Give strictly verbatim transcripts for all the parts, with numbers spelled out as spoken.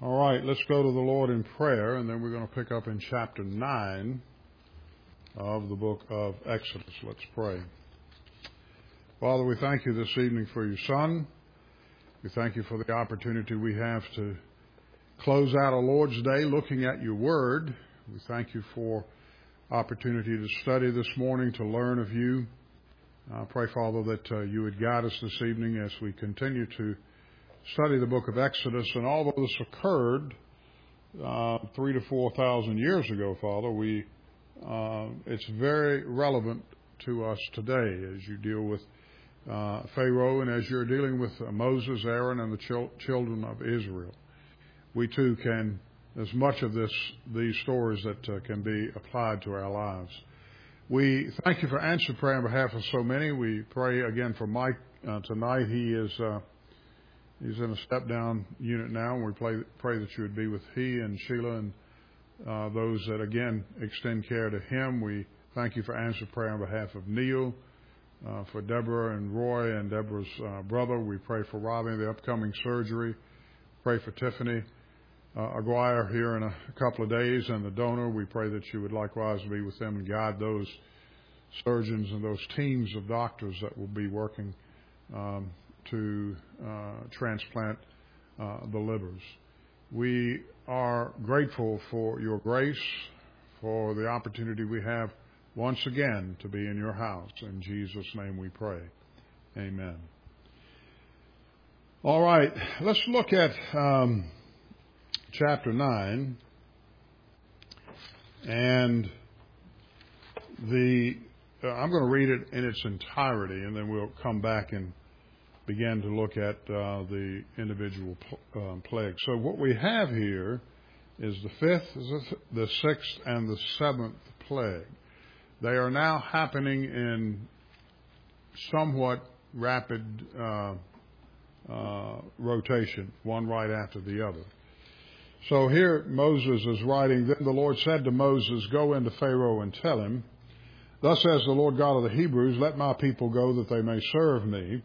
All right, let's go to the Lord in prayer, and then we're going to pick up in chapter nine of the book of Exodus. Let's pray. Father, we thank you this evening for your Son. We thank you for the opportunity we have to close out a Lord's Day looking at your Word. We thank you for opportunity to study this morning, to learn of you. I pray, Father, that uh, you would guide us this evening as we continue to study the book of Exodus. And although this occurred uh, three to four thousand years ago, Father, we uh, it's very relevant to us today as you deal with uh, Pharaoh and as you're dealing with uh, Moses, Aaron, and the chil- children of Israel. We too can, there's much of this, these stories that uh, can be applied to our lives. We thank you for answered prayer on behalf of so many. We pray again for Mike uh, tonight. He is uh, he's in a step-down unit now, and we pray, pray that you would be with he and Sheila and uh, those that, again, extend care to him. We thank you for answered prayer on behalf of Neil, uh, for Deborah and Roy and Deborah's uh, brother. We pray for Robbie, the upcoming surgery. Pray for Tiffany uh, Aguirre here in a couple of days, and the donor. We pray that you would likewise be with them and guide those surgeons and those teams of doctors that will be working um, to uh, transplant uh, the livers. We are grateful for your grace, for the opportunity we have once again to be in your house. In Jesus' name we pray. Amen. All right, let's look at um, chapter nine and the. Uh, I'm going to read it in its entirety, and then we'll come back and begin to look at uh, the individual pl- um, plagues. So what we have here is the fifth, the sixth, and the seventh plague. They are now happening in somewhat rapid uh, uh, rotation, one right after the other. So here Moses is writing, "Then the Lord said to Moses, go into Pharaoh and tell him, Thus says the Lord God of the Hebrews, let my people go that they may serve me.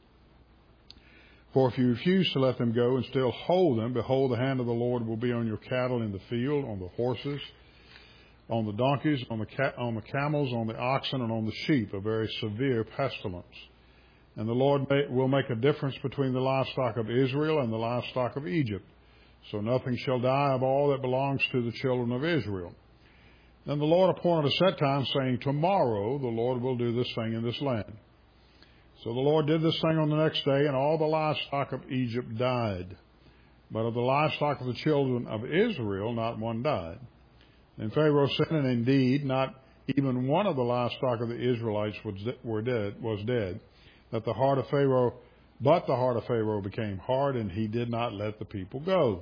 For if you refuse to let them go and still hold them, behold, the hand of the Lord will be on your cattle in the field, on the horses, on the donkeys, on the ca- on the camels, on the oxen, and on the sheep, a very severe pestilence. And the Lord may, will make a difference between the livestock of Israel and the livestock of Egypt. So nothing shall die of all that belongs to the children of Israel. Then the Lord appointed a set time, saying, Tomorrow the Lord will do this thing in this land. So the Lord did this thing on the next day, and all the livestock of Egypt died. But of the livestock of the children of Israel, not one died. And Pharaoh said, and indeed, not even one of the livestock of the Israelites was, were dead, was dead, that the heart of Pharaoh, but the heart of Pharaoh became hard, and he did not let the people go.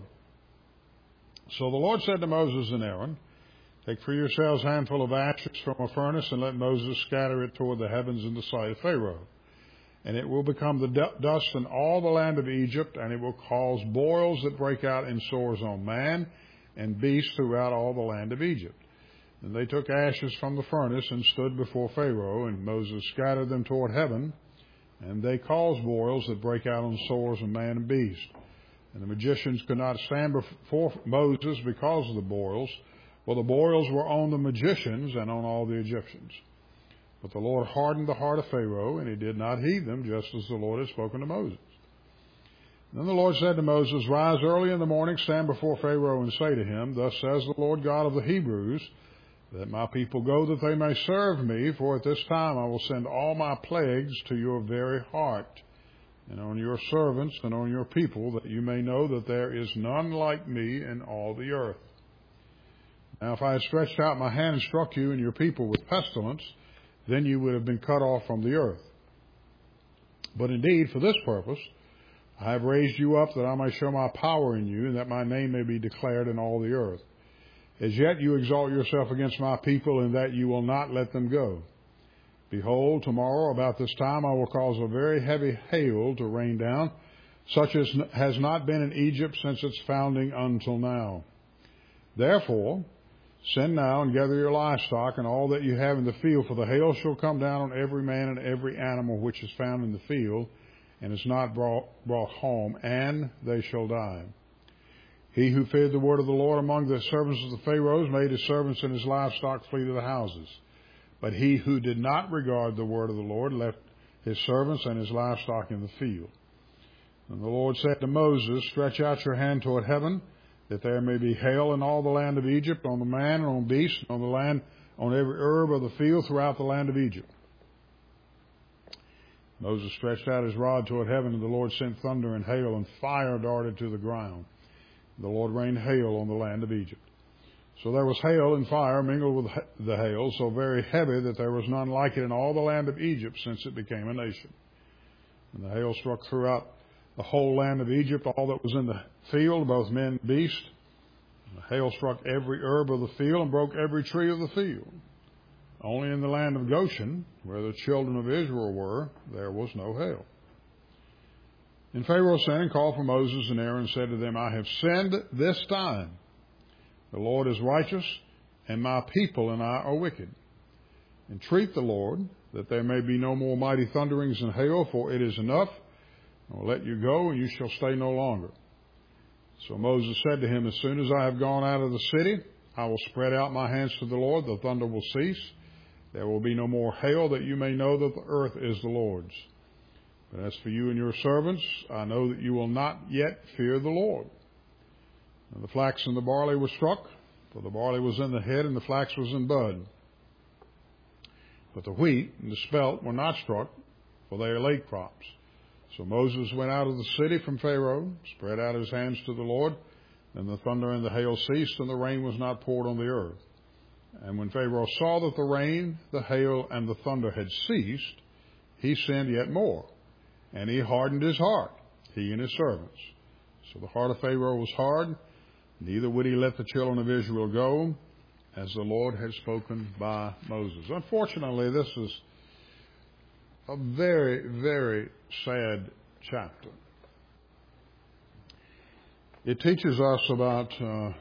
So the Lord said to Moses and Aaron, Take for yourselves a handful of ashes from a furnace, and let Moses scatter it toward the heavens in the sight of Pharaoh. And it will become the dust in all the land of Egypt, and it will cause boils that break out in sores on man and beast throughout all the land of Egypt. And they took ashes from the furnace and stood before Pharaoh, and Moses scattered them toward heaven, and they caused boils that break out on sores on man and beast. And the magicians could not stand before Moses because of the boils, for the boils were on the magicians and on all the Egyptians. But the Lord hardened the heart of Pharaoh, and he did not heed them, just as the Lord had spoken to Moses. Then the Lord said to Moses, Rise early in the morning, stand before Pharaoh, and say to him, Thus says the Lord God of the Hebrews, Let my people go that they may serve me, for at this time I will send all my plagues to your very heart, and on your servants and on your people, that you may know that there is none like me in all the earth. Now if I had stretched out my hand and struck you and your people with pestilence, then you would have been cut off from the earth. But indeed, for this purpose, I have raised you up that I may show my power in you, and that my name may be declared in all the earth. As yet you exalt yourself against my people, in that you will not let them go. Behold, tomorrow about this time I will cause a very heavy hail to rain down, such as has not been in Egypt since its founding until now. Therefore, send now and gather your livestock and all that you have in the field, for the hail shall come down on every man and every animal which is found in the field, and is not brought, brought home, and they shall die. He who feared the word of the Lord among the servants of the Pharaohs made his servants and his livestock flee to the houses. But he who did not regard the word of the Lord left his servants and his livestock in the field. And the Lord said to Moses, stretch out your hand toward heaven, that there may be hail in all the land of Egypt, on the man and on beast, and on the land, on every herb of the field throughout the land of Egypt. Moses stretched out his rod toward heaven, and the Lord sent thunder and hail, and fire darted to the ground. The Lord rained hail on the land of Egypt. So there was hail and fire mingled with the hail, so very heavy that there was none like it in all the land of Egypt since it became a nation. And the hail struck throughout the whole land of Egypt, all that was in the field, both men and beast. And the hail struck every herb of the field and broke every tree of the field. Only in the land of Goshen, where the children of Israel were, there was no hail. And Pharaoh sent and called for Moses and Aaron and said to them, I have sinned this time. The Lord is righteous, and my people and I are wicked. Entreat the Lord, that there may be no more mighty thunderings and hail, for it is enough. I will let you go, and you shall stay no longer. So Moses said to him, as soon as I have gone out of the city, I will spread out my hands to the Lord. The thunder will cease. There will be no more hail, that you may know that the earth is the Lord's. But as for you and your servants, I know that you will not yet fear the Lord. And the flax and the barley were struck, for the barley was in the head and the flax was in bud. But the wheat and the spelt were not struck, for they are late crops. So Moses went out of the city from Pharaoh, spread out his hands to the Lord, and the thunder and the hail ceased, and the rain was not poured on the earth. And when Pharaoh saw that the rain, the hail, and the thunder had ceased, he sinned yet more, and he hardened his heart, he and his servants. So the heart of Pharaoh was hard, neither would he let the children of Israel go, as the Lord had spoken by Moses. Unfortunately, this is a very, very sad chapter. It teaches us about uh,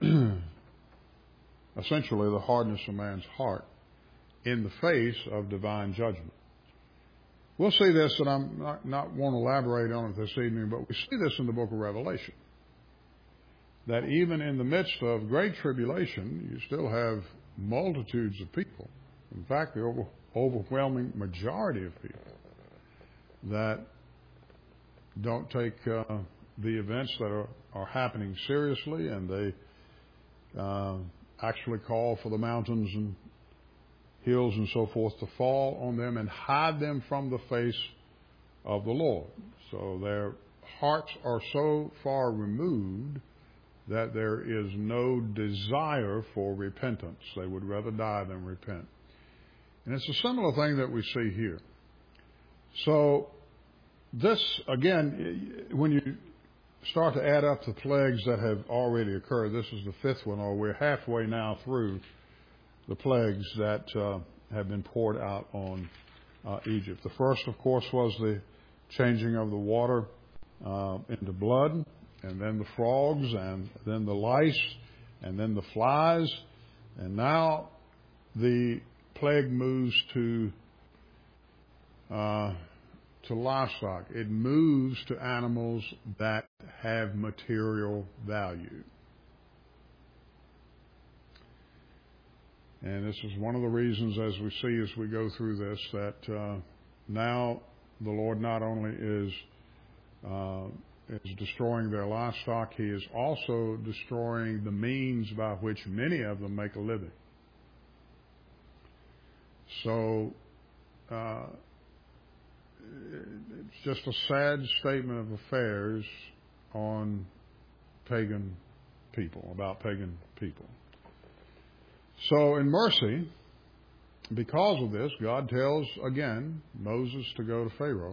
essentially the hardness of man's heart in the face of divine judgment. We'll see this, and I'm not, not want to elaborate on it this evening, but we see this in the book of Revelation. That even in the midst of great tribulation, you still have multitudes of people. In fact, the over, overwhelming majority of people that don't take uh, the events that are, are happening seriously, and they uh, actually call for the mountains and hills and so forth to fall on them and hide them from the face of the Lord. So their hearts are so far removed that there is no desire for repentance. They would rather die than repent. And it's a similar thing that we see here. So this, again, when you start to add up the plagues that have already occurred, this is the fifth one, or we're halfway now through the plagues that uh, have been poured out on uh, Egypt. The first, of course, was the changing of the water uh, into blood, and then the frogs, and then the lice, and then the flies. And now the plague moves to uh, to livestock. It moves to animals that have material value. And this is one of the reasons, as we see as we go through this, that uh, now the Lord not only is uh, is destroying their livestock, He is also destroying the means by which many of them make a living. So uh, it's just a sad statement of affairs on pagan people, about pagan people. So in mercy, because of this, God tells again Moses to go to Pharaoh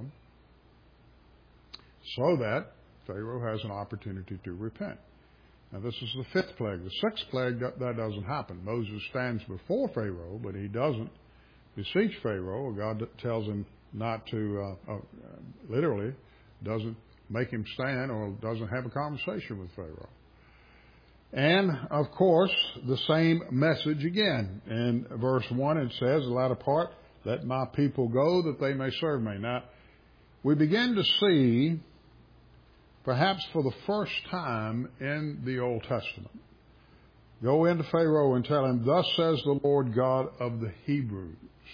so that Pharaoh has an opportunity to repent. Now this is the fifth plague. The sixth plague, that, that doesn't happen. Moses stands before Pharaoh, but he doesn't beseech Pharaoh. God tells him not to, uh, uh, literally, doesn't make him stand or doesn't have a conversation with Pharaoh. And, of course, the same message again. In verse one it says, the latter part, let my people go that they may serve me. Now, we begin to see perhaps for the first time in the Old Testament. Go into Pharaoh and tell him, thus says the Lord God of the Hebrews.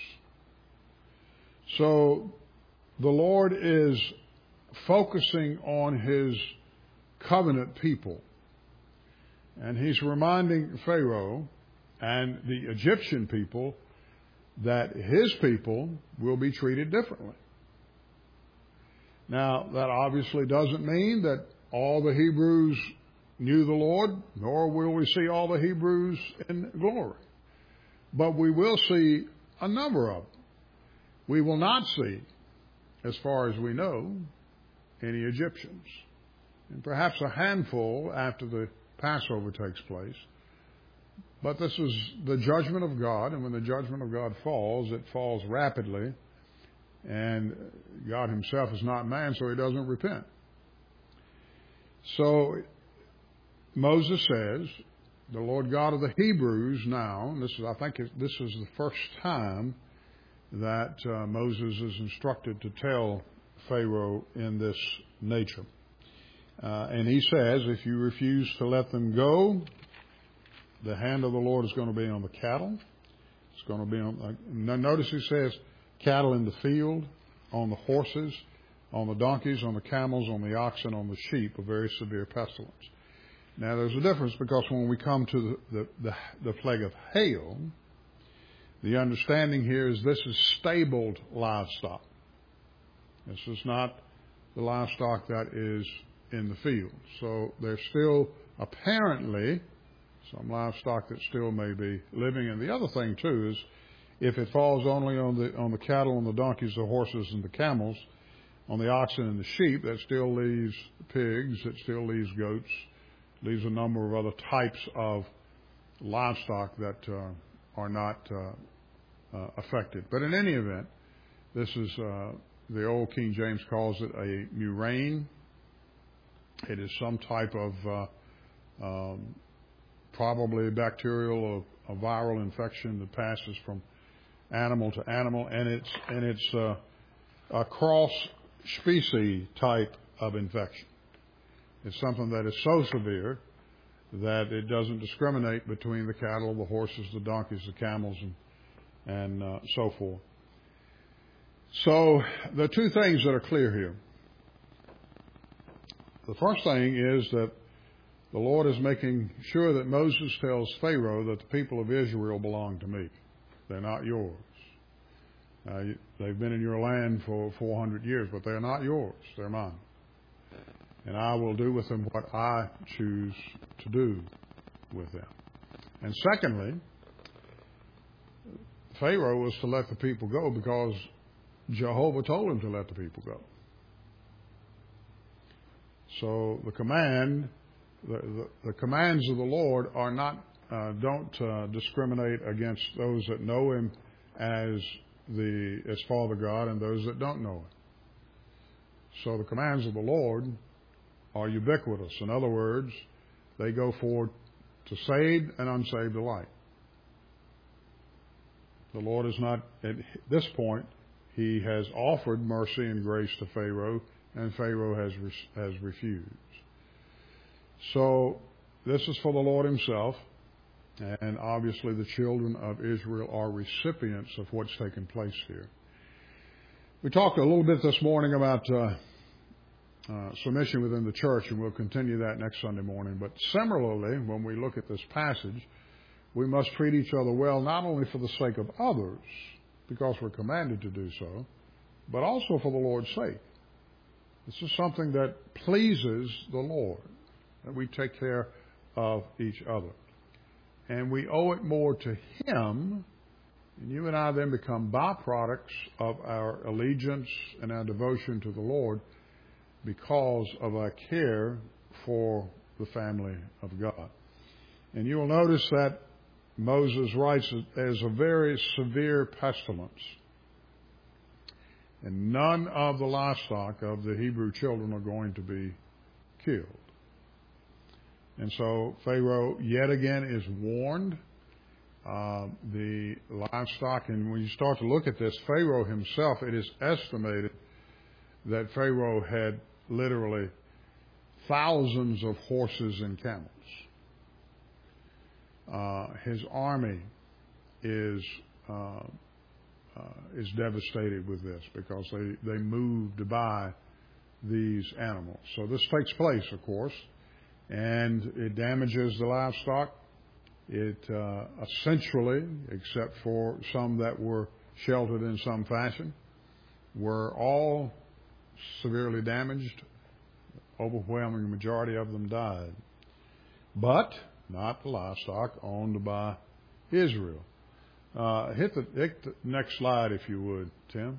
So the Lord is focusing on his covenant people. And he's reminding Pharaoh and the Egyptian people that his people will be treated differently. Now, that obviously doesn't mean that all the Hebrews knew the Lord, nor will we see all the Hebrews in glory. But we will see a number of them. We will not see, as far as we know, any Egyptians. And perhaps a handful after the Passover takes place. But this is the judgment of God, and when the judgment of God falls, it falls rapidly. And God himself is not man, so he doesn't repent. So Moses says, the Lord God of the Hebrews now, and this is, I think this is the first time that uh, Moses is instructed to tell Pharaoh in this nature. Uh, and he says, if you refuse to let them go, the hand of the Lord is going to be on the cattle. It's going to be on, uh, notice he says, cattle in the field, on the horses, on the donkeys, on the camels, on the oxen, on the sheep, a very severe pestilence. Now, there's a difference because when we come to the, the, the, the plague of hail, the understanding here is this is stabled livestock. This is not the livestock that is in the field. So there's still apparently some livestock that still may be living. And the other thing, too, is if it falls only on the on the cattle, on the donkeys, the horses, and the camels, on the oxen and the sheep, that still leaves pigs, it still leaves goats, leaves a number of other types of livestock that uh, are not uh, uh, affected. But in any event, this is, uh, the old King James calls it a murrain. It is some type of uh, um, probably bacterial or a viral infection that passes from animal to animal, and it's and it's uh, a cross species type of infection. It's something that is so severe that it doesn't discriminate between the cattle, the horses, the donkeys, the camels, and and uh, so forth. So the two things that are clear here. The first thing is that the Lord is making sure that Moses tells Pharaoh that the people of Israel belong to me. They're not yours. Uh, they've been in your land for four hundred years, but they're not yours. They're mine. And I will do with them what I choose to do with them. And secondly, Pharaoh was to let the people go because Jehovah told him to let the people go. So the command, the, the, the commands of the Lord are not, uh, don't uh, discriminate against those that know him as the as Father God and those that don't know him. So the commands of the Lord are ubiquitous. In other words, they go forward to saved and unsaved alike. The Lord is not, at this point, he has offered mercy and grace to Pharaoh, and Pharaoh has has refused. So this is for the Lord himself, and obviously the children of Israel are recipients of what's taken place here. We talked a little bit this morning about uh, uh, submission within the church, and we'll continue that next Sunday morning. But similarly, when we look at this passage, we must treat each other well, not only for the sake of others, because we're commanded to do so, but also for the Lord's sake. This is something that pleases the Lord, that we take care of each other. And we owe it more to him, and you and I then become byproducts of our allegiance and our devotion to the Lord because of our care for the family of God. And you will notice that Moses writes as a very severe pestilence. And none of the livestock of the Hebrew children are going to be killed. And so Pharaoh yet again is warned. Uh, the livestock, and when you start to look at this, Pharaoh himself, it is estimated that Pharaoh had literally thousands of horses and camels. Uh, his army is uh, uh, is devastated with this because they, they moved by these animals. So this takes place, of course, and it damages the livestock. It uh, essentially, except for some that were sheltered in some fashion, were all severely damaged. Overwhelming majority of them died. But not the livestock owned by Israel. Uh, hit, the, hit the next slide, if you would, Tim.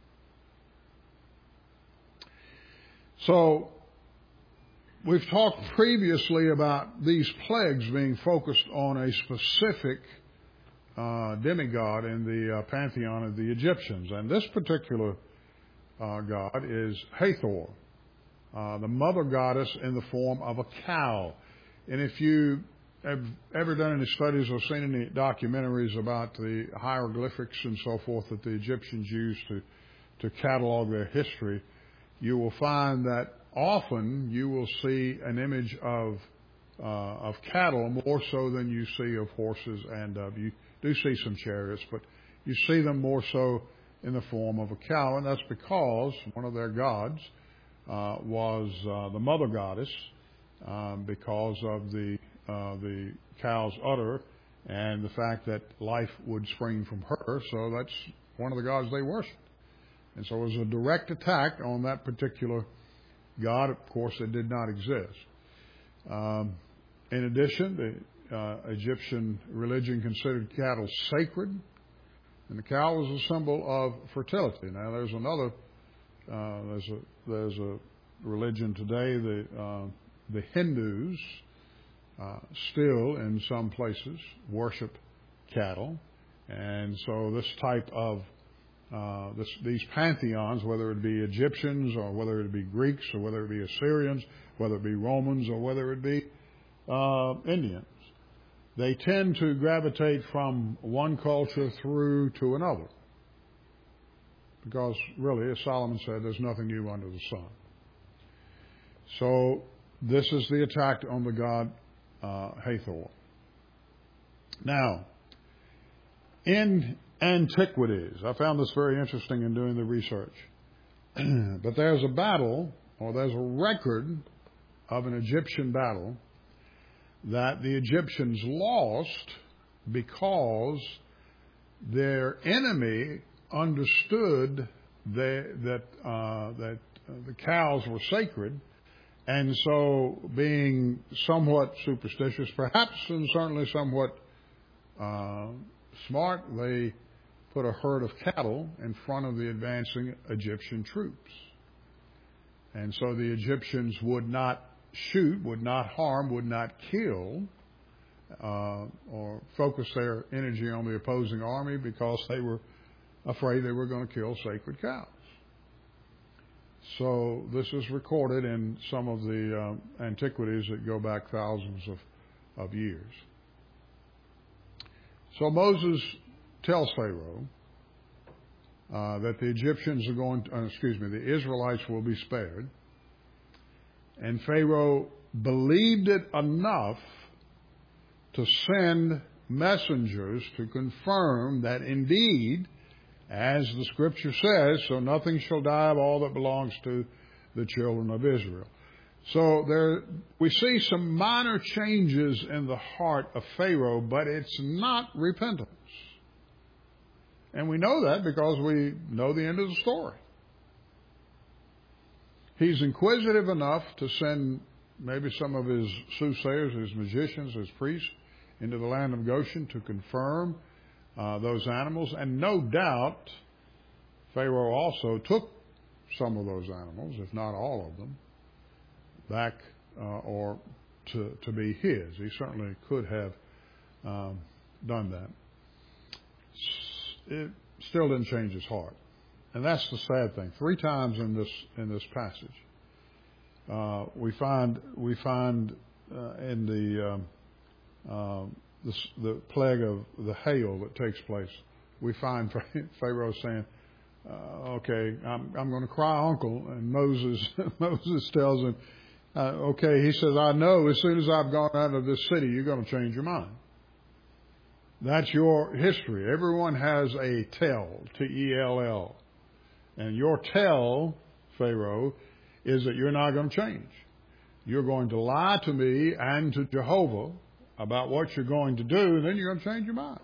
So, we've talked previously about these plagues being focused on a specific uh, demigod in the uh, pantheon of the Egyptians. And this particular uh, god is Hathor, uh, the mother goddess in the form of a cow. And if you have ever done any studies or seen any documentaries about the hieroglyphics and so forth that the Egyptians used to, to catalog their history, you will find that often you will see an image of uh, of cattle more so than you see of horses and of, you do see some chariots, but you see them more so in the form of a cow, and that's because one of their gods uh, was uh, the mother goddess um, because of the uh, the cow's udder and the fact that life would spring from her. So that's one of the gods they worshiped. And so it was a direct attack on that particular god. Of course, it did not exist. Um, in addition, the uh, Egyptian religion considered cattle sacred, and the cow was a symbol of fertility. Now, there's another, uh, there's a there's a religion today, the uh, the Hindus uh, still in some places worship cattle, and so this type of Uh, this, these pantheons, whether it be Egyptians or whether it be Greeks or whether it be Assyrians, whether it be Romans or whether it be uh, Indians, they tend to gravitate from one culture through to another. Because really, as Solomon said, there's nothing new under the sun. So this is the attack on the god uh, Hathor. Now, in antiquities, I found this very interesting in doing the research. But there's a battle, or there's a record of an Egyptian battle that the Egyptians lost because their enemy understood they, that uh, that the cows were sacred, and so being somewhat superstitious, perhaps, and certainly somewhat uh, smart, they put a herd of cattle in front of the advancing Egyptian troops. And so the Egyptians would not shoot, would not harm, would not kill, uh, or focus their energy on the opposing army because they were afraid they were going to kill sacred cows. So this is recorded in some of the uh, antiquities that go back thousands of, of years. So Moses tells Pharaoh uh, that the Egyptians are going to, uh, excuse me, the Israelites will be spared. And Pharaoh believed it enough to send messengers to confirm that indeed, as the scripture says, so nothing shall die of all that belongs to the children of Israel. So there, we see some minor changes in the heart of Pharaoh, but it's not repentance. And we know that because we know the end of the story. He's inquisitive enough to send maybe some of his soothsayers, his magicians, his priests into the land of Goshen to confirm uh, those animals. And no doubt, Pharaoh also took some of those animals, if not all of them, back uh, or to, to be his. He certainly could have um, done that. It still didn't change his heart. And that's the sad thing. Three times in this in this passage, uh, we find we find uh, in the um, uh, the, the plague of the hail that takes place, we find Pharaoh saying, uh, "Okay, I'm I'm going to cry, uncle." And Moses Moses tells him, Uh, okay, he says, I know as soon as I've gone out of this city, you're going to change your mind. That's your history. Everyone has a tell, T E L L. And your tell, Pharaoh, is that you're not going to change. You're going to lie to me and to Jehovah about what you're going to do, and then you're going to change your mind.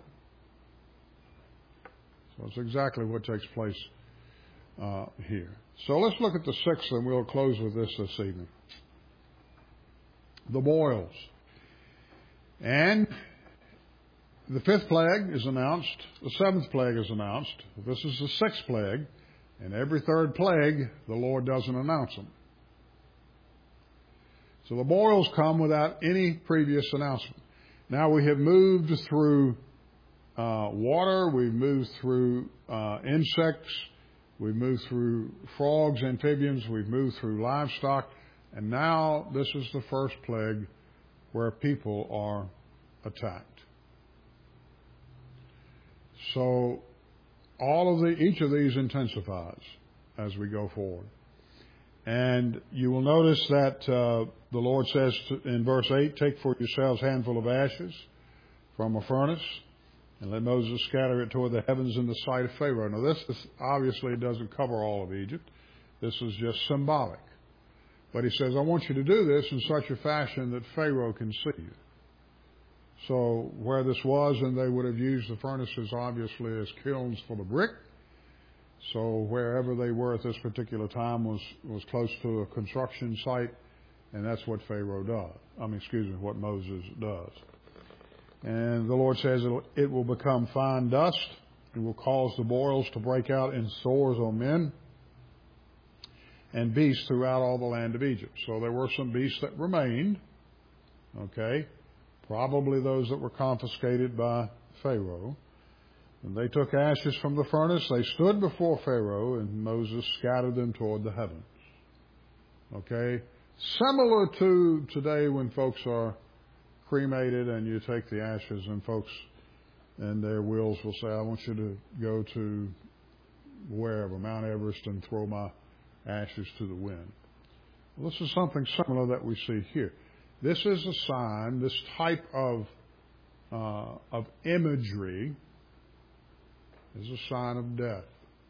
So it's exactly what takes place uh, here. So let's look at the sixth, and we'll close with this this evening. The boils. And the fifth plague is announced. The seventh plague is announced. This is the sixth plague. And every third plague, the Lord doesn't announce them. So the boils come without any previous announcement. Now we have moved through uh, water. We've moved through uh, insects. We've moved through frogs, amphibians. We've moved through livestock. And now this is the first plague where people are attacked. So all of the, each of these intensifies as we go forward. And you will notice that uh, the Lord says to, in verse eight, take for yourselves a handful of ashes from a furnace, and let Moses scatter it toward the heavens in the sight of Pharaoh. Now this is, obviously doesn't cover all of Egypt. This is just symbolic. But he says, I want you to do this in such a fashion that Pharaoh can see you. So where this was, and they would have used the furnaces obviously as kilns for the brick. So wherever they were at this particular time was, was close to a construction site, and that's what Pharaoh does. I mean, excuse me, what Moses does. And the Lord says it will become fine dust. It will cause the boils to break out in sores on men and beasts throughout all the land of Egypt. So there were some beasts that remained, okay, probably those that were confiscated by Pharaoh. And they took ashes from the furnace. They stood before Pharaoh, and Moses scattered them toward the heavens. Okay? Similar to today when folks are cremated and you take the ashes and folks and their wills will say, I want you to go to wherever, Mount Everest, and throw my ashes to the wind. Well, this is something similar that we see here. This is a sign, this type of uh, of imagery is a sign of death.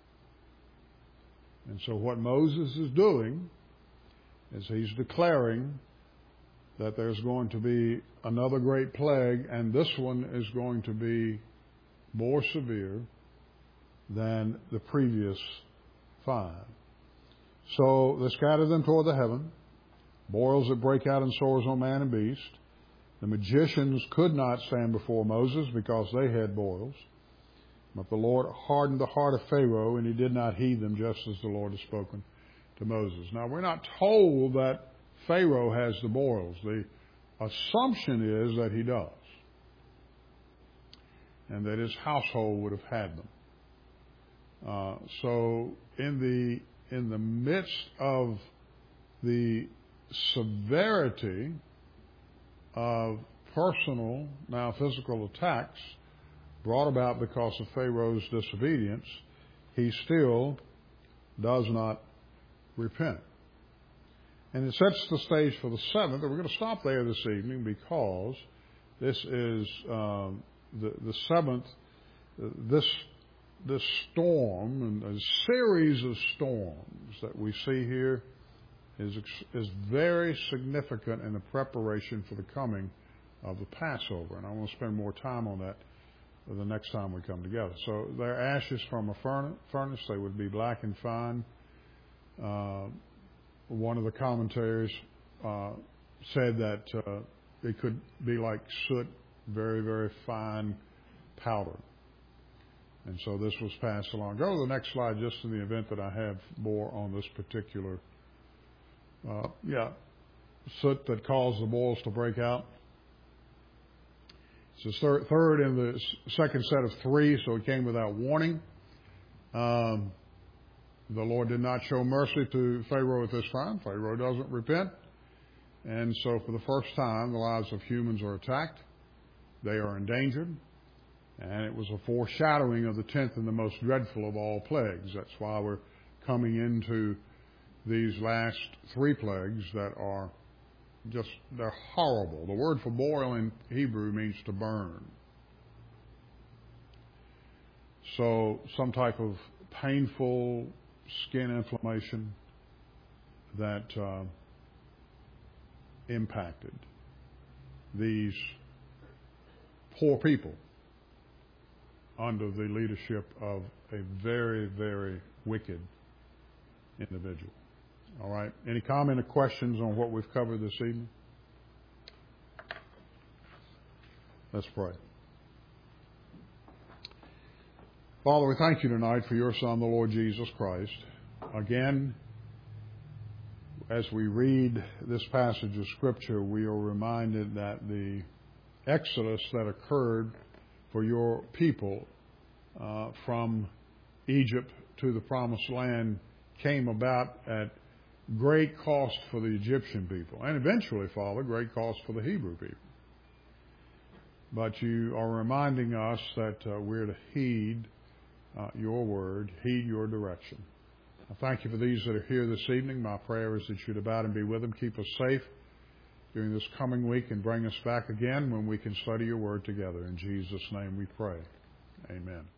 And so what Moses is doing is he's declaring that there's going to be another great plague, and this one is going to be more severe than the previous five. So they scatter them toward the heaven, boils that break out in sores on man and beast. The magicians could not stand before Moses because they had boils. But the Lord hardened the heart of Pharaoh, and he did not heed them, just as the Lord had spoken to Moses. Now, we're not told that Pharaoh has the boils. The assumption is that he does, and that his household would have had them. Uh, so in the in the midst of the severity of personal, now physical attacks brought about because of Pharaoh's disobedience, he still does not repent. And it sets the stage for the seventh, and we're going to stop there this evening because this is um, the, the seventh, uh, this this storm and a series of storms that we see here is is very significant in the preparation for the coming of the Passover. And I want to spend more time on that the next time we come together. So they're ashes from a furnace. They would be black and fine. Uh, one of the commentaries uh, said that uh, it could be like soot, very, very fine powder. And so this was passed along. Go to the next slide, just in the event that I have more on this particular, uh, yeah, soot that caused the boils to break out. It's the third in the second set of three, so it came without warning. Um, the Lord did not show mercy to Pharaoh at this time. Pharaoh doesn't repent. And so for the first time, the lives of humans are attacked. They are endangered. And it was a foreshadowing of the tenth and the most dreadful of all plagues. That's why we're coming into these last three plagues that are just, they're horrible. The word for boil in Hebrew means to burn. So some type of painful skin inflammation that uh, impacted these poor people under the leadership of a very, very wicked individual. All right. Any comment or questions on what we've covered this evening? Let's pray. Father, we thank you tonight for your Son, the Lord Jesus Christ. Again, as we read this passage of Scripture, we are reminded that the exodus that occurred for your people uh, from Egypt to the Promised Land came about at great cost for the Egyptian people, and eventually, Father, great cost for the Hebrew people. But you are reminding us that uh, we're to heed uh, your word, heed your direction. I thank you for these that are here this evening. My prayer is that you'd abide and be with them, keep us safe during this coming week, and bring us back again when we can study your word together. In Jesus' name we pray. Amen.